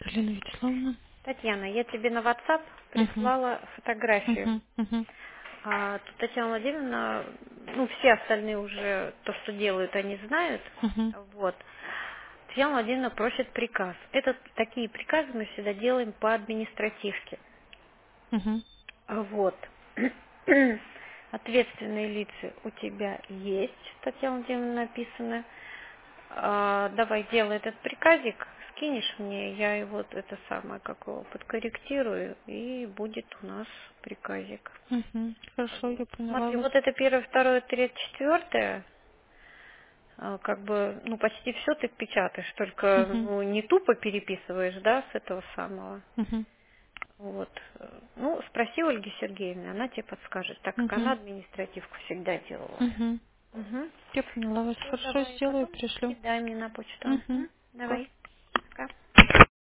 Галина Вячеславовна. Татьяна, я тебе на WhatsApp Угу. прислала фотографию. Угу. Угу. Тут Татьяна Владимировна, ну, все остальные уже то, что делают, они знают. Угу. Вот. Татьяна Владимировна просит приказ. Такие приказы мы всегда делаем по административке. Угу. Вот. Ответственные лица у тебя есть, Татьяна Владимировна, написано. Давай, делай этот приказик, скинешь мне, я его это самое, как его, подкорректирую, и будет у нас приказик. Угу. Хорошо, Вот. я поняла Смотри, вас. вот это первое, второе, третье, четвертое, как бы, ну, почти все ты печатаешь, только, Угу. ну, не тупо переписываешь, да, с этого самого. Угу. Вот. Ну, спроси Ольги Сергеевны, она тебе подскажет, так как она Угу. административку всегда делала. Угу. Угу. Я поняла вас. Все, Хорошо, давай, сделаю, потом пришлю. кидай мне на почту. Угу. Давай.